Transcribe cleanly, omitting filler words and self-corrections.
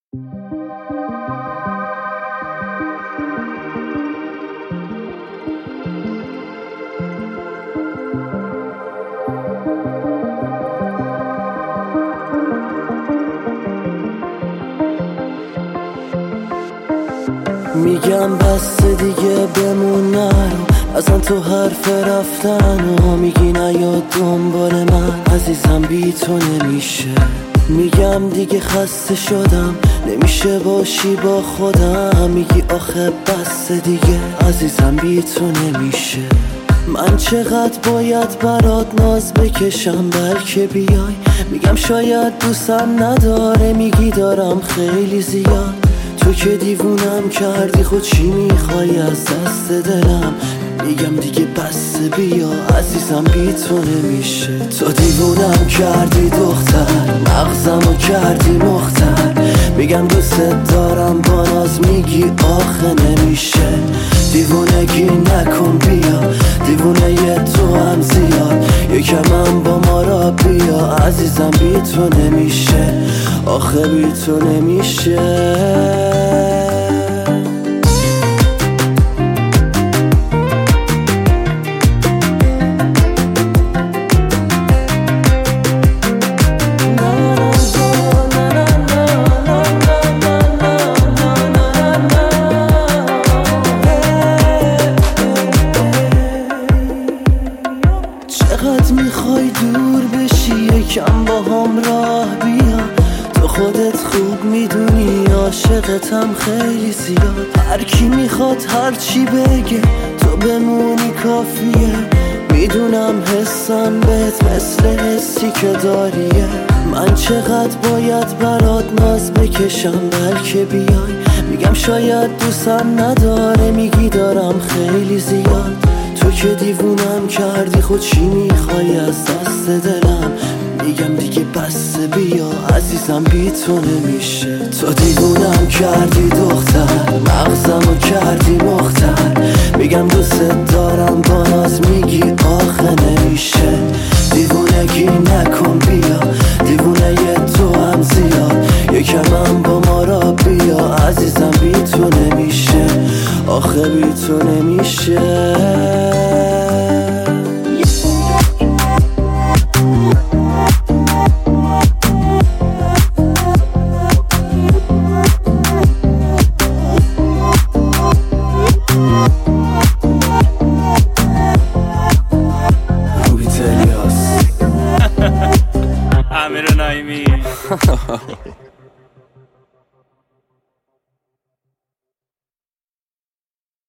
میگم بس دیگه بمون نرو اصلا تو حرف رفتن و میگی نیا دنبال من عزیزم بی تو نمیشه. میگم دیگه خسته شدم نمیشه باشی با خودم میگی آخه بس دیگه عزیزم بی تو نمیشه. من چقدر باید برات ناز بکشم بلکه بیای میگم شاید دوستم نداره میگی دارم خیلی زیاد. تو که دیوونم کردی خود چی میخوای از دست دلم میگم دیگه بس بیا عزیزم بی تو نمیشه. تو دیوونم کردی دختر مغزمو کردی مختر میگم دوست دارم با ناز میگی آخه نمیشه. دیوونگی نکن بیا دیوونه یه تو هم زیاد یکم هم با ما را بیا عزیزم بی تو نمیشه آخه بی تو نمیشه. چقدر میخوای دور بشی یکم با هم راه بیا تو خودت خوب میدونی عاشقتم خیلی زیاد. هر کی میخواد هر چی بگه تو بمونی کافیه میدونم حسم بهت مثل حسی که داریه. من چقدر باید برات ناز بکشم بلکه بیای میگم شاید دوستم نداره میگی دارم خیلی زیاد. تو که دیوونم کردی خود چی میخوای از دست دلم میگم دیگه بس بیا عزیزم بی تو نمیشه. تو دیوونم کردی دختر مغزمو کردی مختر میگم دوست دارم با ناز میگی آخه نمیشه. دیوونگی نکن بیا دیوونه یه تو هم زیاد یکم هم با ما را بیا عزیزم بی تو نمیشه آخه بی تو نمیشه. امیر نایمی